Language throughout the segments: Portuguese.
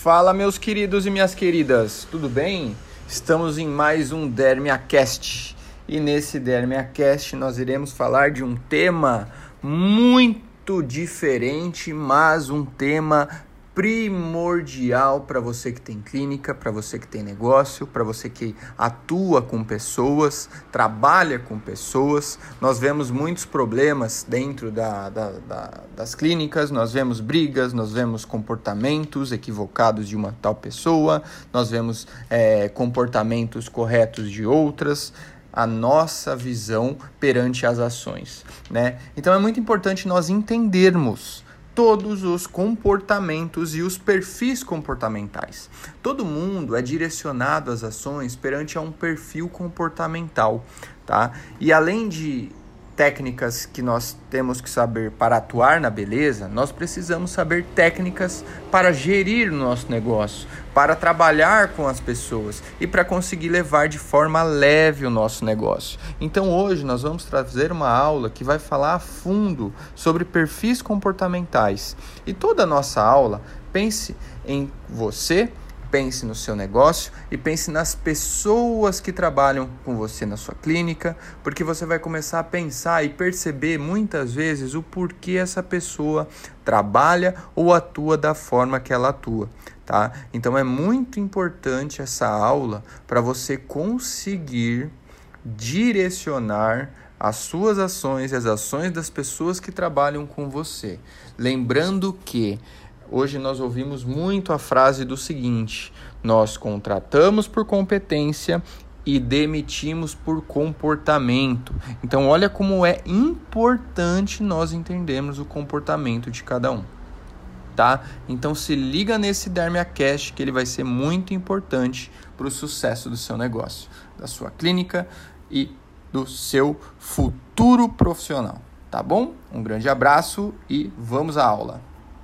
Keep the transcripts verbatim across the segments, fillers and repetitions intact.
Fala, meus queridos e minhas queridas, tudo bem? Estamos em mais um DermiaCast e nesse DermiaCast nós iremos falar de um tema muito diferente, mas um tema primordial para você que tem clínica, para você que tem negócio, para você que atua com pessoas, trabalha com pessoas. Nós vemos muitos problemas dentro da, da, da, das clínicas, nós vemos brigas, nós vemos comportamentos equivocados de uma tal pessoa, nós vemos é, comportamentos corretos de outras, a nossa visão perante as ações, né? Então é muito importante nós entendermos todos os comportamentos e os perfis comportamentais. Todo mundo é direcionado às ações perante a um perfil comportamental, tá? E além de técnicas que nós temos que saber para atuar na beleza, nós precisamos saber técnicas para gerir o nosso negócio, para trabalhar com as pessoas e para conseguir levar de forma leve o nosso negócio. Então hoje nós vamos trazer uma aula que vai falar a fundo sobre perfis comportamentais. E toda a nossa aula, pense em você, pense no seu negócio e pense nas pessoas que trabalham com você na sua clínica, porque você vai começar a pensar e perceber muitas vezes o porquê essa pessoa trabalha ou atua da forma que ela atua, tá? Então é muito importante essa aula para você conseguir direcionar as suas ações e as ações das pessoas que trabalham com você. Lembrando que hoje nós ouvimos muito a frase do seguinte: nós contratamos por competência e demitimos por comportamento. Então olha como é importante nós entendermos o comportamento de cada um, tá? Então se liga nesse DermiaCast que ele vai ser muito importante para o sucesso do seu negócio, da sua clínica e do seu futuro profissional, tá bom? Um grande abraço e vamos à aula.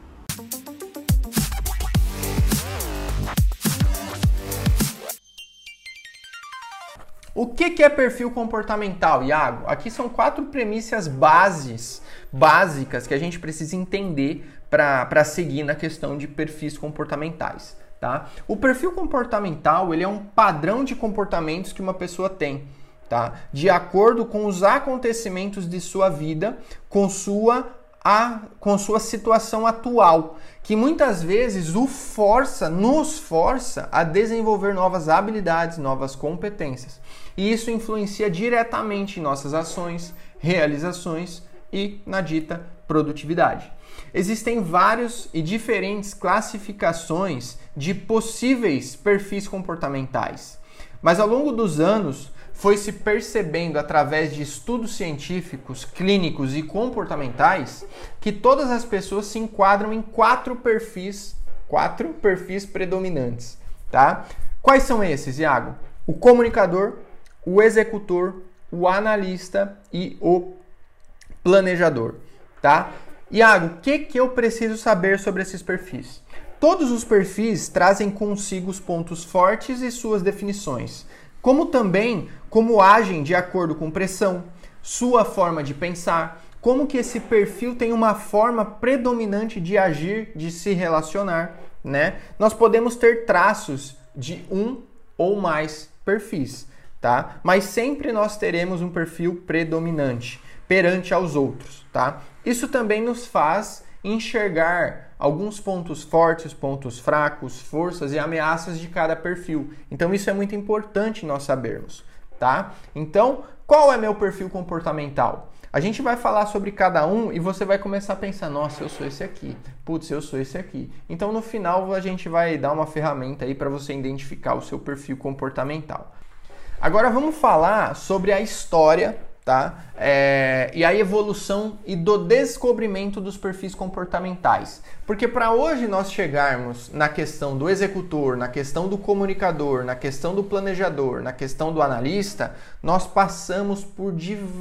O que, que é perfil comportamental, Iago? Aqui são quatro premissas bases, básicas que a gente precisa entender para seguir na questão de perfis comportamentais, tá? O perfil comportamental, ele é um padrão de comportamentos que uma pessoa tem, tá? De acordo com os acontecimentos de sua vida, com sua A, com sua situação atual, que muitas vezes o força, nos força a desenvolver novas habilidades, novas competências. E isso influencia diretamente em nossas ações, realizações e na dita produtividade. Existem vários e diferentes classificações de possíveis perfis comportamentais, mas ao longo dos anos foi se percebendo através de estudos científicos, clínicos e comportamentais que todas as pessoas se enquadram em quatro perfis, quatro perfis predominantes, tá? Quais são esses, Iago? O comunicador, o executor, o analista e o planejador, tá? Iago, o que, que eu preciso saber sobre esses perfis? Todos os perfis trazem consigo os pontos fortes e suas definições, como também como agem de acordo com pressão, sua forma de pensar, como que esse perfil tem uma forma predominante de agir, de se relacionar, né? Nós podemos ter traços de um ou mais perfis, tá? Mas sempre nós teremos um perfil predominante perante aos outros, tá? Isso também nos faz enxergar alguns pontos fortes, pontos fracos, forças e ameaças de cada perfil. Então isso é muito importante nós sabermos, tá? Então, qual é meu perfil comportamental? A gente vai falar sobre cada um e você vai começar a pensar, nossa, eu sou esse aqui, putz, eu sou esse aqui. Então no final a gente vai dar uma ferramenta aí para você identificar o seu perfil comportamental. Agora vamos falar sobre a história, tá? É, e a evolução e do descobrimento dos perfis comportamentais. Porque para hoje nós chegarmos na questão do executor, na questão do comunicador, na questão do planejador, na questão do analista, nós passamos por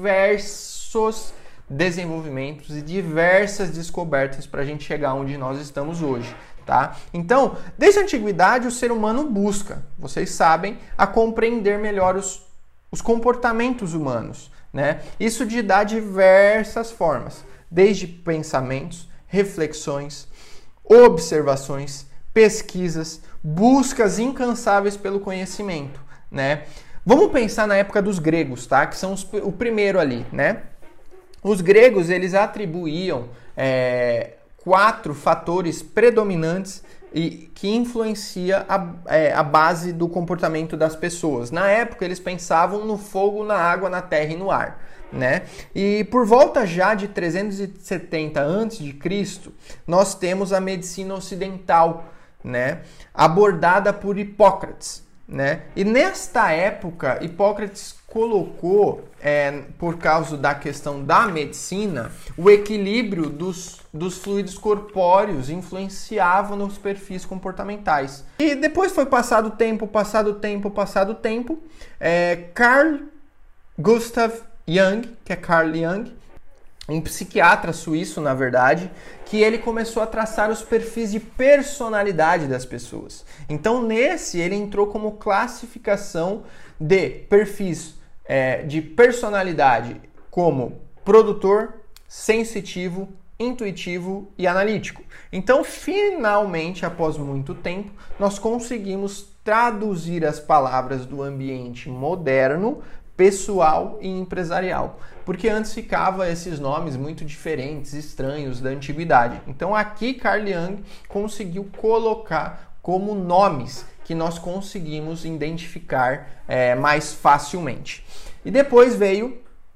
diversos desenvolvimentos e diversas descobertas para a gente chegar onde nós estamos hoje. Tá? Então, desde a antiguidade o ser humano busca, vocês sabem, a compreender melhor os, os comportamentos humanos, né? Isso de dar diversas formas, desde pensamentos, reflexões, observações, pesquisas, buscas incansáveis pelo conhecimento, né? Vamos pensar na época dos gregos, tá? Que são os, o primeiro ali, né? Os gregos, eles atribuíam é, quatro fatores predominantes e que influencia a, é, a base do comportamento das pessoas. Na época, eles pensavam no fogo, na água, na terra e no ar, né? E por volta já de trezentos e setenta antes de Cristo, nós temos a medicina ocidental, né? Abordada por Hipócrates, né? E nesta época, Hipócrates colocou, é, por causa da questão da medicina, o equilíbrio dos, dos fluidos corpóreos influenciava nos perfis comportamentais. E depois foi passado o tempo, passado o tempo, passado o tempo, é, Carl Gustav Jung, que é Carl Jung, um psiquiatra suíço, na verdade, que ele começou a traçar os perfis de personalidade das pessoas. Então, nesse, ele entrou como classificação de perfis é, de personalidade como produtor, sensitivo, intuitivo e analítico. Então, finalmente, após muito tempo, nós conseguimos traduzir as palavras do ambiente moderno, pessoal e empresarial, porque antes ficava esses nomes muito diferentes, estranhos da antiguidade. Então aqui Carl Jung conseguiu colocar como nomes que nós conseguimos identificar é, mais facilmente. E depois veio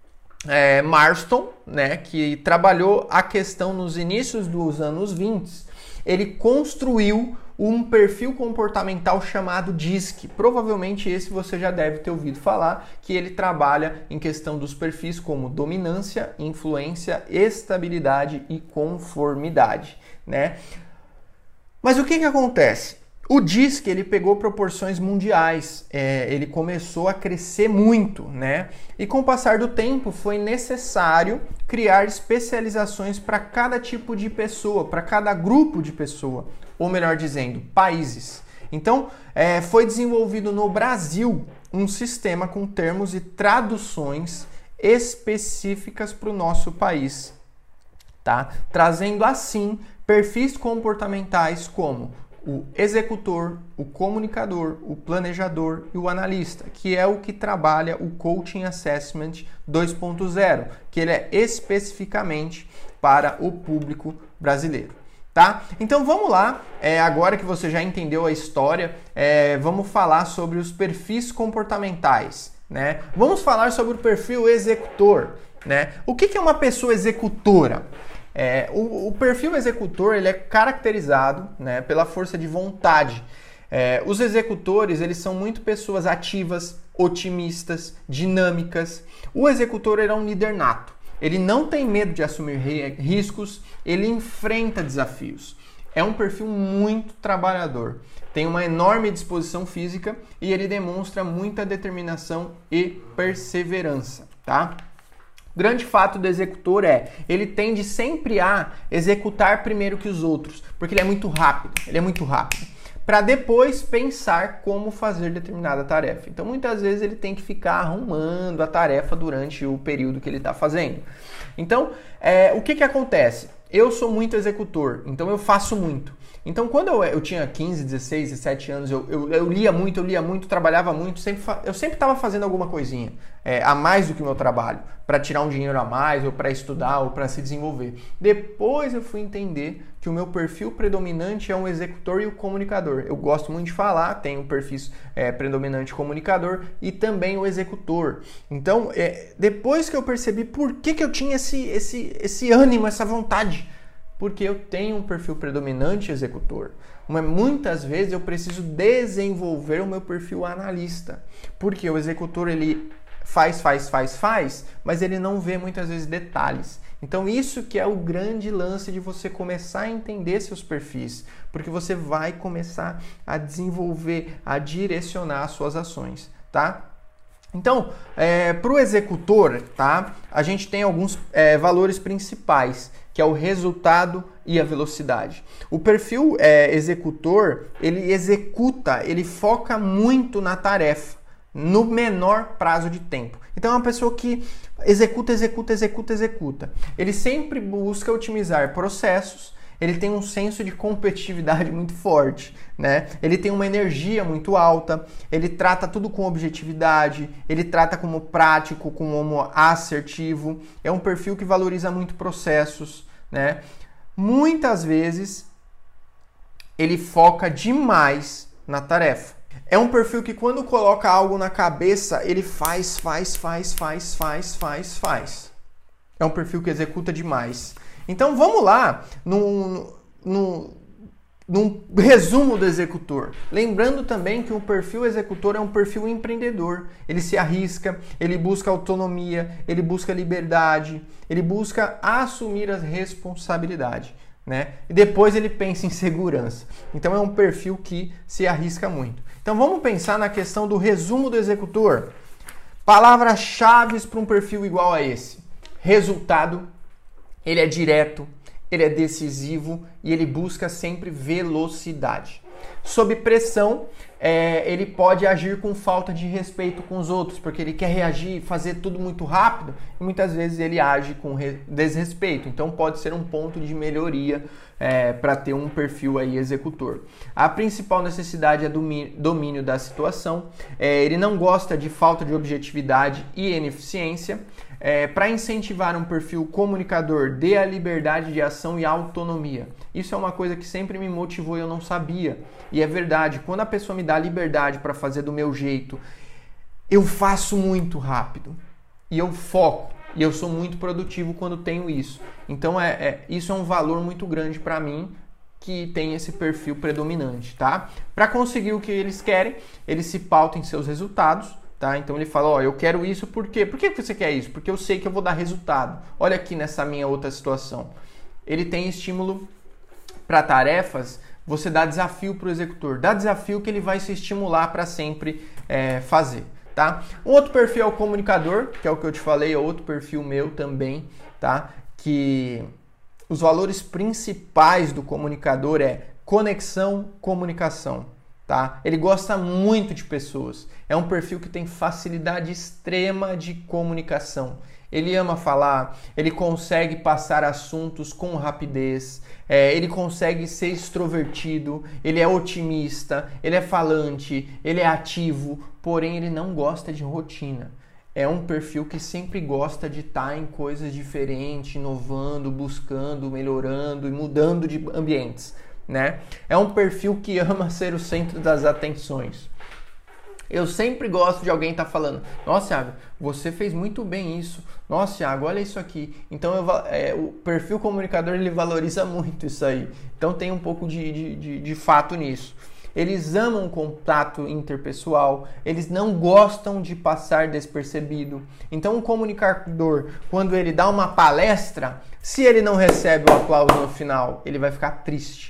é, Marston, né, que trabalhou a questão nos inícios dos anos vinte. Ele construiu um perfil comportamental chamado D I S C. Provavelmente esse você já deve ter ouvido falar, que ele trabalha em questão dos perfis como dominância, influência, estabilidade e conformidade, né? Mas o que que acontece? O D I S C ele pegou proporções mundiais, é, ele começou a crescer muito, né? E com o passar do tempo foi necessário criar especializações para cada tipo de pessoa, para cada grupo de pessoa, ou melhor dizendo, países. Então, é, foi desenvolvido no Brasil um sistema com termos e traduções específicas para o nosso país, tá? Trazendo assim perfis comportamentais como o executor, o comunicador, o planejador e o analista, que é o que trabalha o Coaching Assessment dois ponto zero, que ele é especificamente para o público brasileiro. Tá? Então vamos lá, é, agora que você já entendeu a história, é, vamos falar sobre os perfis comportamentais, né? Vamos falar sobre o perfil executor, né? O que que é uma pessoa executora? É, o, o perfil executor ele é caracterizado, né, pela força de vontade. É, os executores eles são muito pessoas ativas, otimistas, dinâmicas. O executor ele é um líder nato. Ele não tem medo de assumir riscos, ele enfrenta desafios. É um perfil muito trabalhador, tem uma enorme disposição física e ele demonstra muita determinação e perseverança, tá? O grande fato do executor é, ele tende sempre a executar primeiro que os outros, porque ele é muito rápido, ele é muito rápido, para depois pensar como fazer determinada tarefa. Então, muitas vezes ele tem que ficar arrumando a tarefa durante o período que ele está fazendo. Então, é, o que que acontece? Eu sou muito executor, então eu faço muito. Então, quando eu, eu tinha quinze, dezesseis, dezessete anos, eu, eu, eu lia muito, eu lia muito, trabalhava muito, sempre, eu sempre estava fazendo alguma coisinha é, a mais do que o meu trabalho, para tirar um dinheiro a mais, ou para estudar, ou para se desenvolver. Depois eu fui entender que o meu perfil predominante é um executor e o comunicador. Eu gosto muito de falar, tenho um perfil é, predominante comunicador e também o executor. Então, é, depois que eu percebi por que, que eu tinha esse, esse, esse ânimo, essa vontade, porque eu tenho um perfil predominante executor. Mas muitas vezes eu preciso desenvolver o meu perfil analista, porque o executor ele faz, faz, faz, faz, mas ele não vê muitas vezes detalhes. Então isso que é o grande lance de você começar a entender seus perfis, porque você vai começar a desenvolver, a direcionar as suas ações, tá? Então, é, para o executor, tá, a gente tem alguns é, valores principais, que é o resultado e a velocidade. O perfil é, executor, ele executa, ele foca muito na tarefa, no menor prazo de tempo. Então é uma pessoa que executa, executa, executa, executa. Ele sempre busca otimizar processos, ele tem um senso de competitividade muito forte, né? Ele tem uma energia muito alta, ele trata tudo com objetividade, ele trata como prático, como assertivo, é um perfil que valoriza muito processos, né? Muitas vezes ele foca demais na tarefa. É um perfil que quando coloca algo na cabeça, ele faz, faz, faz, faz, faz, faz, faz. É um perfil que executa demais. Então vamos lá no, no, num resumo do executor. Lembrando também que o perfil executor é um perfil empreendedor. Ele se arrisca, ele busca autonomia, ele busca liberdade, ele busca assumir a responsabilidade, né? E depois ele pensa em segurança. Então é um perfil que se arrisca muito. Então vamos pensar na questão do resumo do executor. Palavras-chave para um perfil igual a esse. Resultado, ele é direto, ele é decisivo e ele busca sempre velocidade. Sob pressão, é, ele pode agir com falta de respeito com os outros, porque ele quer reagir, fazer tudo muito rápido e muitas vezes ele age com desrespeito. Então pode ser um ponto de melhoria é, para ter um perfil aí executor. A principal necessidade é domínio, domínio da situação. É, ele não gosta de falta de objetividade e ineficiência. É, para incentivar um perfil comunicador, dê a liberdade de ação e autonomia. Isso é uma coisa que sempre me motivou e eu não sabia. E é verdade, quando a pessoa me dá liberdade para fazer do meu jeito, eu faço muito rápido. E eu foco. E eu sou muito produtivo quando tenho isso. Então é, é, isso é um valor muito grande para mim, que tem esse perfil predominante, tá? Para conseguir o que eles querem, eles se pautam em seus resultados. Tá? Então ele fala, ó, eu quero isso por quê? Por que você quer isso? Porque eu sei que eu vou dar resultado. Olha aqui nessa minha outra situação. Ele tem estímulo para tarefas, você dá desafio para o executor. Dá desafio que ele vai se estimular para sempre é, fazer. Tá? Um outro perfil é o comunicador, que é o que eu te falei, é outro perfil meu também, tá? Que os valores principais do comunicador é conexão, comunicação. Tá? Ele gosta muito de pessoas. É um perfil que tem facilidade extrema de comunicação. Ele ama falar, ele consegue passar assuntos com rapidez, é, ele consegue ser extrovertido, ele é otimista, ele é falante, ele é ativo, porém ele não gosta de rotina. É um perfil que sempre gosta de estar em coisas diferentes, inovando, buscando, melhorando e mudando de ambientes. Né? É um perfil que ama ser o centro das atenções. Eu sempre gosto de alguém estar tá falando, nossa, Thiago, você fez muito bem isso. Nossa, Thiago, olha isso aqui. Então eu, é, o perfil comunicador ele valoriza muito isso aí. Então tem um pouco de, de, de, de fato nisso. Eles amam contato interpessoal, eles não gostam de passar despercebido. Então um comunicador, quando ele dá uma palestra, se ele não recebe o aplauso no final, ele vai ficar triste.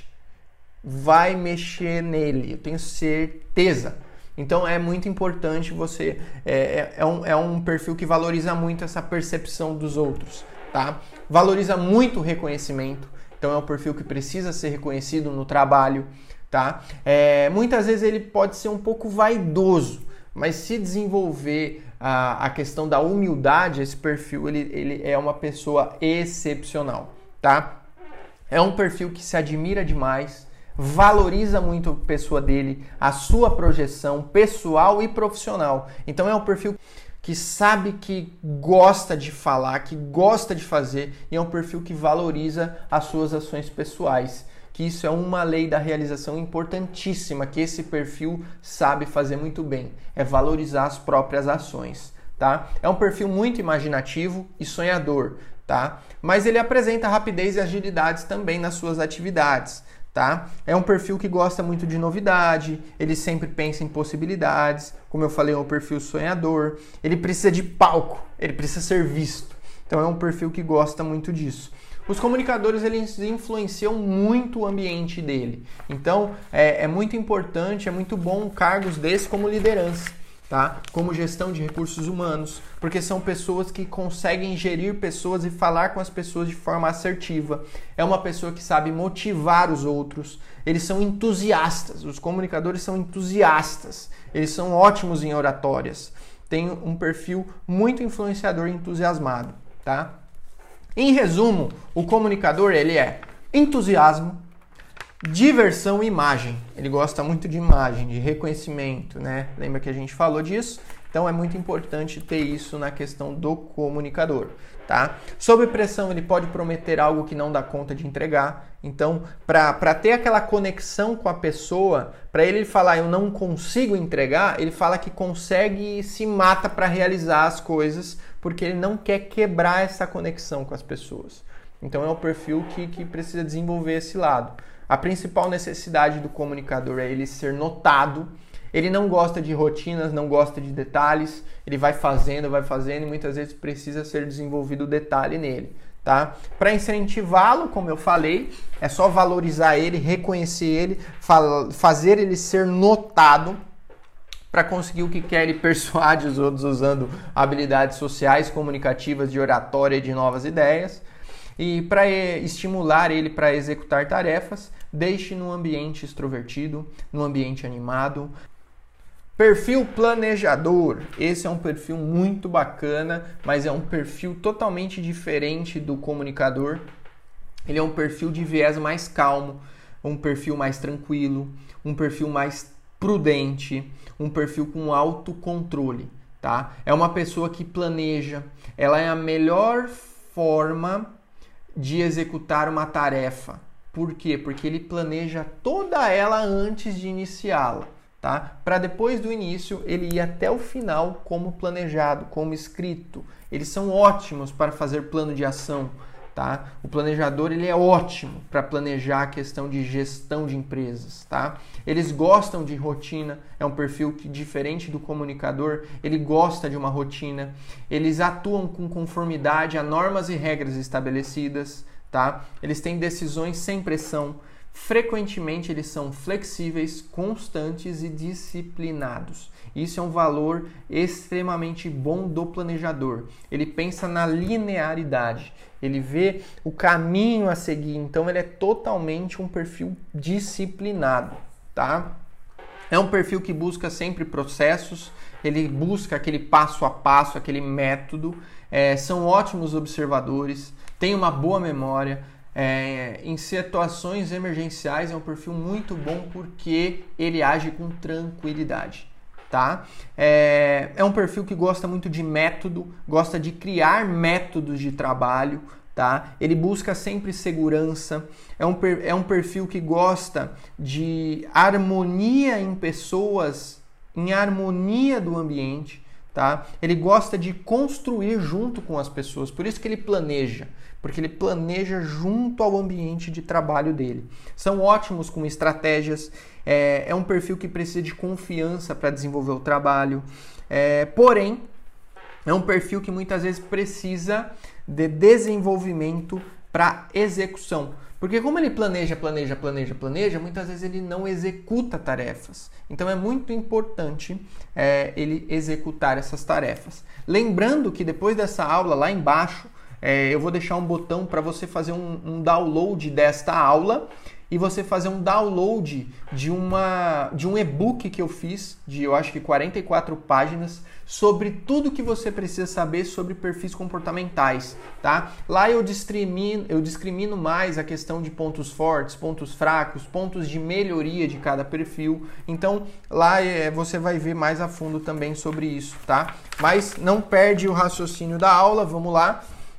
Vai mexer nele, eu tenho certeza. Então é muito importante você, é, é, um, é um perfil que valoriza muito essa percepção dos outros, tá? Valoriza muito o reconhecimento, então é um perfil que precisa ser reconhecido no trabalho, tá? É, muitas vezes ele pode ser um pouco vaidoso, mas se desenvolver a, a questão da humildade, esse perfil ele, ele é uma pessoa excepcional, tá? É um perfil que se admira demais, valoriza muito a pessoa dele, a sua projeção pessoal e profissional. Então é um perfil que sabe que gosta de falar, que gosta de fazer, e é um perfil que valoriza as suas ações pessoais. Que isso é uma lei da realização importantíssima, que esse perfil sabe fazer muito bem, é valorizar as próprias ações, tá? É um perfil muito imaginativo e sonhador, tá? Mas ele apresenta rapidez e agilidade também nas suas atividades. Tá? É um perfil que gosta muito de novidade, ele sempre pensa em possibilidades, como eu falei, é um perfil sonhador, ele precisa de palco, ele precisa ser visto, então é um perfil que gosta muito disso. Os comunicadores eles influenciam muito o ambiente dele, então é, é muito importante, é muito bom cargos desses como liderança. Tá? Como gestão de recursos humanos, porque são pessoas que conseguem gerir pessoas e falar com as pessoas de forma assertiva. É uma pessoa que sabe motivar os outros. Eles são entusiastas, os comunicadores são entusiastas, eles são ótimos em oratórias. Tem um perfil muito influenciador e entusiasmado. Tá? Em resumo, o comunicador ele é entusiasmo, diversão e imagem. Ele gosta muito de imagem, de reconhecimento, né? Lembra que a gente falou disso? Então é muito importante ter isso na questão do comunicador, tá? Sob pressão, ele pode prometer algo que não dá conta de entregar. Então, para ter aquela conexão com a pessoa, para ele falar eu não consigo entregar, ele fala que consegue e se mata para realizar as coisas, porque ele não quer quebrar essa conexão com as pessoas. Então é o perfil que, que precisa desenvolver esse lado. A principal necessidade do comunicador é ele ser notado. Ele não gosta de rotinas, não gosta de detalhes. Ele vai fazendo, vai fazendo e muitas vezes precisa ser desenvolvido o detalhe nele, tá? Para incentivá-lo, como eu falei, é só valorizar ele, reconhecer ele, fazer ele ser notado para conseguir o que quer. Ele persuade os outros usando habilidades sociais, comunicativas, de oratória e de novas ideias. E para estimular ele para executar tarefas, deixe no ambiente extrovertido, no ambiente animado. Perfil planejador. Esse é um perfil muito bacana, mas é um perfil totalmente diferente do comunicador. Ele é um perfil de viés mais calmo, um perfil mais tranquilo, um perfil mais prudente, um perfil com autocontrole, tá? É uma pessoa que planeja, ela é a melhor forma de executar uma tarefa. Por quê? Porque ele planeja toda ela antes de iniciá-la, tá? Para depois do início ele ir até o final como planejado, como escrito. Eles são ótimos para fazer plano de ação, tá? O planejador ele é ótimo para planejar a questão de gestão de empresas, tá? Eles gostam de rotina, é um perfil que, diferente do comunicador, ele gosta de uma rotina. Eles atuam com conformidade a normas e regras estabelecidas, tá? Eles têm decisões sem pressão. Frequentemente eles são flexíveis, constantes e disciplinados. Isso é um valor extremamente bom do planejador. Ele pensa na linearidade, ele vê o caminho a seguir, então ele é totalmente um perfil disciplinado, tá? É um perfil que busca sempre processos, ele busca aquele passo a passo, aquele método, é, são ótimos observadores, tem uma boa memória. É, em situações emergenciais é um perfil muito bom porque ele age com tranquilidade, tá? É, é um perfil que gosta muito de método, gosta de criar métodos de trabalho, tá? Ele busca sempre segurança, é um, é um perfil que gosta de harmonia em pessoas, em harmonia do ambiente, tá? Ele gosta de construir junto com as pessoas, por isso que ele planeja, porque ele planeja junto ao ambiente de trabalho dele. São ótimos com estratégias, é, é um perfil que precisa de confiança para desenvolver o trabalho, é, porém, é um perfil que muitas vezes precisa de desenvolvimento para execução. Porque como ele planeja, planeja, planeja, planeja, muitas vezes ele não executa tarefas. Então é muito importante é, ele executar essas tarefas. Lembrando que depois dessa aula, lá embaixo, é, eu vou deixar um botão para você fazer um, um download desta aula e você fazer um download de, uma, de um e-book que eu fiz, de eu acho que quarenta e quatro páginas, sobre tudo que você precisa saber sobre perfis comportamentais, tá? Lá eu discrimino, eu discrimino mais a questão de pontos fortes, pontos fracos, pontos de melhoria de cada perfil. Então lá é, você vai ver mais a fundo também sobre isso, tá? Mas não perde o raciocínio da aula, vamos lá.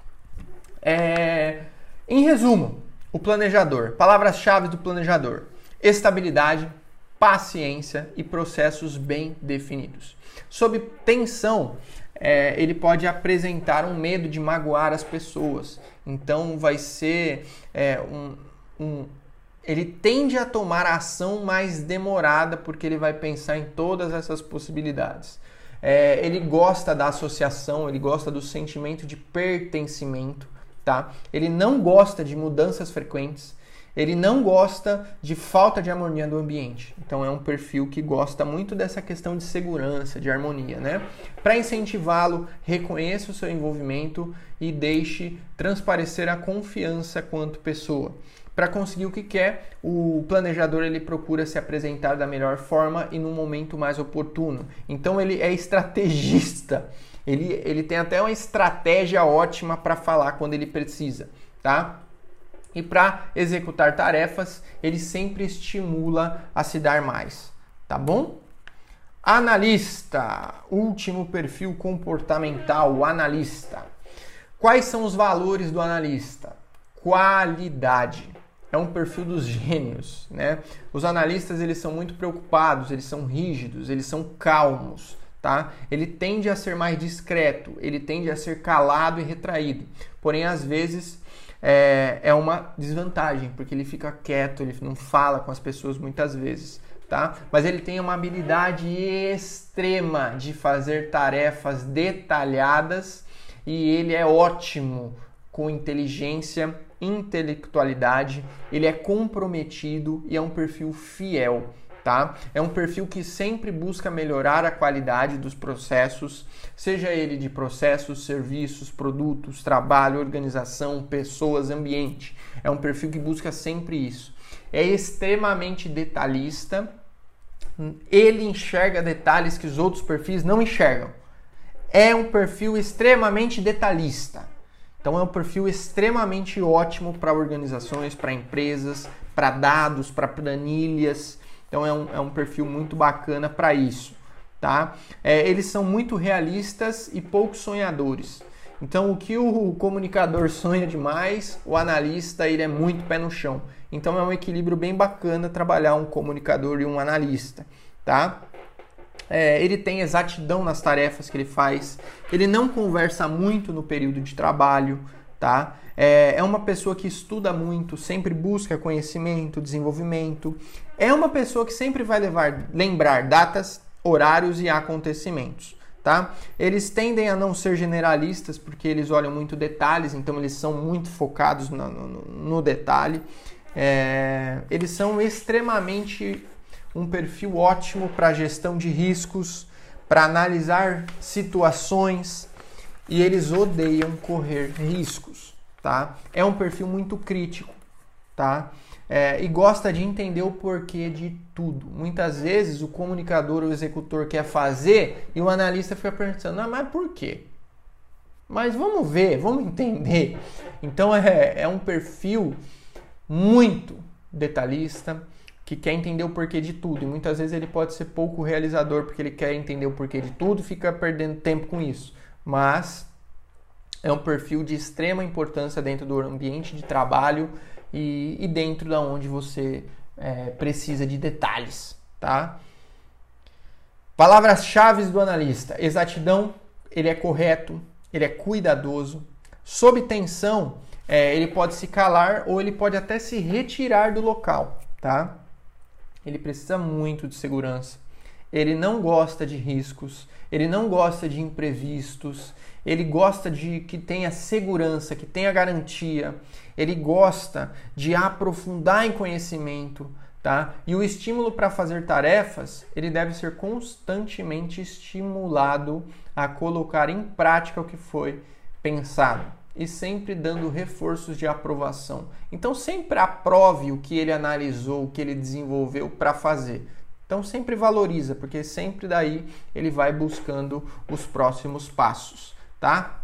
É... Em resumo, o planejador, palavras-chave do planejador: estabilidade, paciência e processos bem definidos. Sob tensão, é, ele pode apresentar um medo de magoar as pessoas. Então vai ser é, um, um... ele tende a tomar a ação mais demorada porque ele vai pensar em todas essas possibilidades. É, ele gosta da associação, ele gosta do sentimento de pertencimento. Tá? Ele não gosta de mudanças frequentes, ele não gosta de falta de harmonia do ambiente. Então é um perfil que gosta muito dessa questão de segurança, de harmonia, né? Para incentivá-lo, reconheça o seu envolvimento e deixe transparecer a confiança quanto pessoa. Para conseguir o que quer, o planejador ele procura se apresentar da melhor forma e no momento mais oportuno. Então ele é estrategista. Ele, ele tem até uma estratégia ótima para falar quando ele precisa, tá? E para executar tarefas, ele sempre estimula a se dar mais, tá bom? Analista, último perfil comportamental, o analista. Quais são os valores do analista? Qualidade. É um perfil dos gênios, né? Os analistas, eles são muito preocupados, eles são rígidos, eles são calmos, tá? Ele tende a ser mais discreto, ele tende a ser calado e retraído. Porém, às vezes, é, é uma desvantagem, porque ele fica quieto, ele não fala com as pessoas muitas vezes, tá? Mas ele tem uma habilidade extrema de fazer tarefas detalhadas e ele é ótimo com inteligência, intelectualidade, ele é comprometido e é um perfil fiel, tá? É um perfil que sempre busca melhorar a qualidade dos processos, seja ele de processos, serviços, produtos, trabalho, organização, pessoas, ambiente. É um perfil que busca sempre isso. É extremamente detalhista, ele enxerga detalhes que os outros perfis não enxergam. É um perfil extremamente detalhista. Então é um perfil extremamente ótimo para organizações, para empresas, para dados, para planilhas. Então é um, é um perfil muito bacana para isso, tá? É, eles são muito realistas e pouco sonhadores. Então o que o comunicador sonha demais, o analista ele é muito pé no chão. Então é um equilíbrio bem bacana trabalhar um comunicador e um analista, tá? É, ele tem exatidão nas tarefas que ele faz, ele não conversa muito no período de trabalho, tá? É, é uma pessoa que estuda muito, sempre busca conhecimento, desenvolvimento. É uma pessoa que sempre vai levar, lembrar datas, horários e acontecimentos, tá? Eles tendem a não ser generalistas porque eles olham muito detalhes, então eles são muito focados no, no, no detalhe. É, eles são extremamente um perfil ótimo para gestão de riscos, para analisar situações e eles odeiam correr riscos, tá? É um perfil muito crítico, tá? É, e gosta de entender o porquê de tudo. Muitas vezes o comunicador ou o executor quer fazer e o analista fica pensando, ah, mas por quê? Mas vamos ver, vamos entender. Então é, é um perfil muito detalhista, que quer entender o porquê de tudo. E muitas vezes ele pode ser pouco realizador, porque ele quer entender o porquê de tudo e fica perdendo tempo com isso. Mas é um perfil de extrema importância dentro do ambiente de trabalho e, e dentro da onde você é, precisa de detalhes, tá? Palavras-chave do analista. Exatidão, ele é correto, ele é cuidadoso. Sob tensão, é, ele pode se calar ou ele pode até se retirar do local, tá? Ele precisa muito de segurança. Ele não gosta de riscos, ele não gosta de imprevistos, ele gosta de que tenha segurança, que tenha garantia, ele gosta de aprofundar em conhecimento, tá? E o estímulo para fazer tarefas, ele deve ser constantemente estimulado a colocar em prática o que foi pensado e sempre dando reforços de aprovação. Então sempre aprove o que ele analisou, o que ele desenvolveu para fazer. Então sempre valoriza, porque sempre daí ele vai buscando os próximos passos, tá?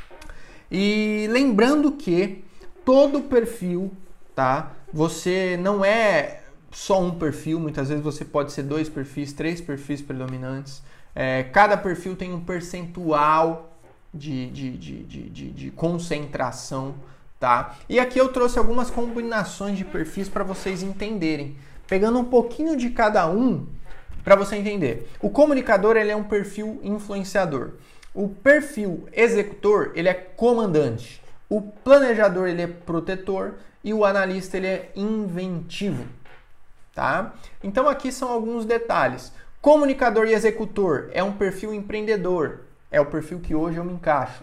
E lembrando que todo perfil, tá? Você não é só um perfil, muitas vezes você pode ser dois perfis, três perfis predominantes. É, cada perfil tem um percentual De, de, de, de, de, de concentração, tá? E aqui eu trouxe algumas combinações de perfis para vocês entenderem, pegando um pouquinho de cada um para você entender. O comunicador, ele é um perfil influenciador. O perfil executor, ele é comandante. O planejador, ele é protetor e o analista, ele é inventivo, tá? Então aqui são alguns detalhes. Comunicador e executor é um perfil empreendedor. É o perfil que hoje eu me encaixo.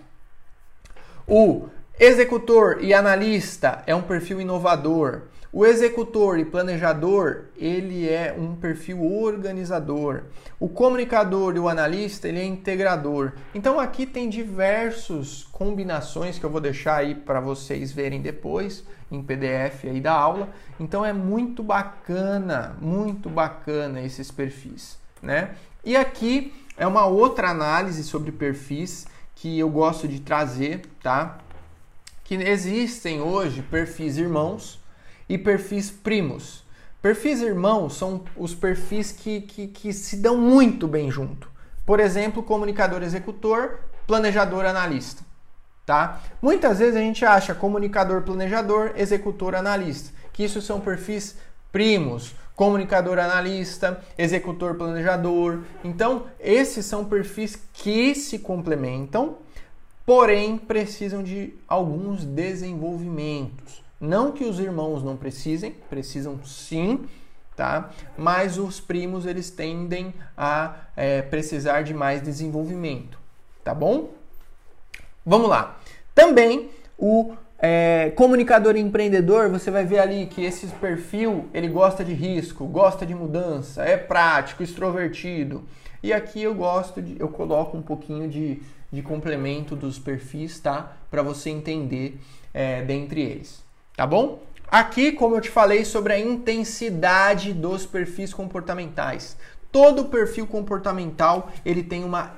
O executor e analista é um perfil inovador. O executor e planejador, ele é um perfil organizador. O comunicador e o analista, ele é integrador. Então aqui tem diversas combinações que eu vou deixar aí para vocês verem depois em P D F aí da aula. Então é muito bacana, muito bacana esses perfis, né? E aqui é uma outra análise sobre perfis que eu gosto de trazer, tá? que existem hoje perfis irmãos e perfis primos. Perfis irmãos são os perfis que, que, que se dão muito bem junto. Por exemplo, comunicador executor, planejador analista. Tá? Muitas vezes a gente acha comunicador planejador, executor analista, que isso são perfis primos, comunicador analista, executor planejador. Então, esses são perfis que se complementam, porém precisam de alguns desenvolvimentos. Não que os irmãos não precisem, precisam sim, tá? Mas os primos eles tendem a é, precisar de mais desenvolvimento, tá bom? Vamos lá. Também o é, comunicador empreendedor, você vai ver ali que esse perfil ele gosta de risco, gosta de mudança, é prático, extrovertido. E aqui eu gosto de, eu coloco um pouquinho de, de complemento dos perfis, tá? Para você entender é, dentre eles. Tá bom? Aqui, como eu te falei sobre a intensidade dos perfis comportamentais. Todo perfil comportamental, ele tem uma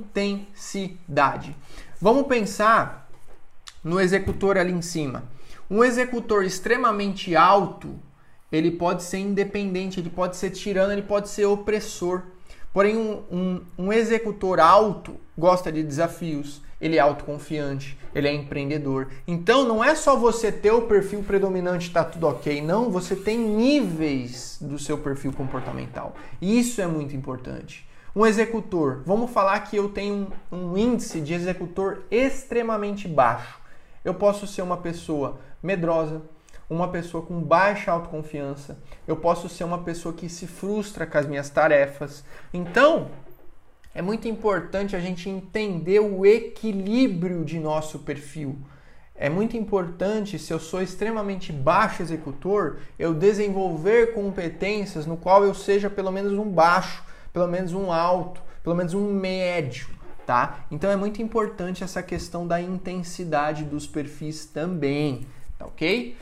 intensidade. Vamos pensar no executor ali em cima. Um executor extremamente alto, ele pode ser independente, ele pode ser tirano, ele pode ser opressor. Porém, um, um, um executor alto gosta de desafios, ele é autoconfiante, ele é empreendedor. Então, não é só você ter o perfil predominante e tá tudo ok. Não, você tem níveis do seu perfil comportamental. E isso é muito importante. Um executor, vamos falar que eu tenho um, um índice de executor extremamente baixo. Eu posso ser uma pessoa medrosa, uma pessoa com baixa autoconfiança, eu posso ser uma pessoa que se frustra com as minhas tarefas. Então, é muito importante a gente entender o equilíbrio de nosso perfil. É muito importante, se eu sou extremamente baixo executor, eu desenvolver competências no qual eu seja pelo menos um baixo, pelo menos um alto, pelo menos um médio, tá? Então é muito importante essa questão da intensidade dos perfis também, tá ok?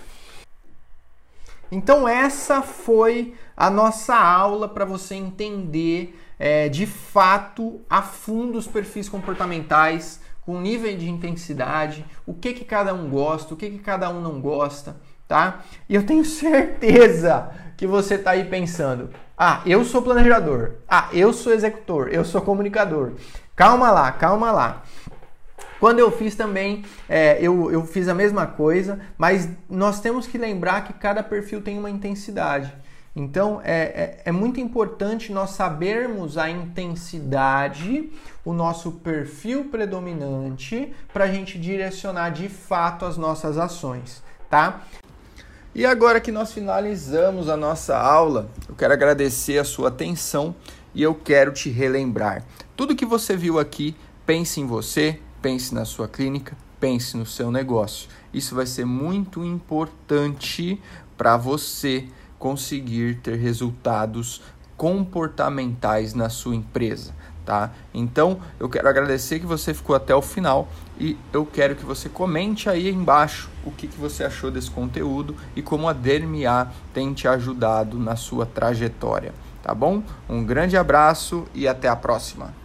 Então essa foi a nossa aula para você entender é, de fato a fundo os perfis comportamentais, com nível de intensidade, o que, que cada um gosta, o que, que cada um não gosta, tá? E eu tenho certeza que você está aí pensando, ah, eu sou planejador, ah, eu sou executor, eu sou comunicador. Calma lá, calma lá. Quando eu fiz também, é, eu, eu fiz a mesma coisa, mas nós temos que lembrar que cada perfil tem uma intensidade. Então, é, é, é muito importante nós sabermos a intensidade, o nosso perfil predominante, para a gente direcionar de fato as nossas ações, tá? E agora que nós finalizamos a nossa aula, eu quero agradecer a sua atenção e eu quero te relembrar. Tudo que você viu aqui, pense em você, pense na sua clínica, pense no seu negócio. Isso vai ser muito importante para você conseguir ter resultados comportamentais na sua empresa, tá? Então, eu quero agradecer que você ficou até o final e eu quero que você comente aí embaixo o que, que você achou desse conteúdo e como a D R M A tem te ajudado na sua trajetória, tá bom? Um grande abraço e até a próxima!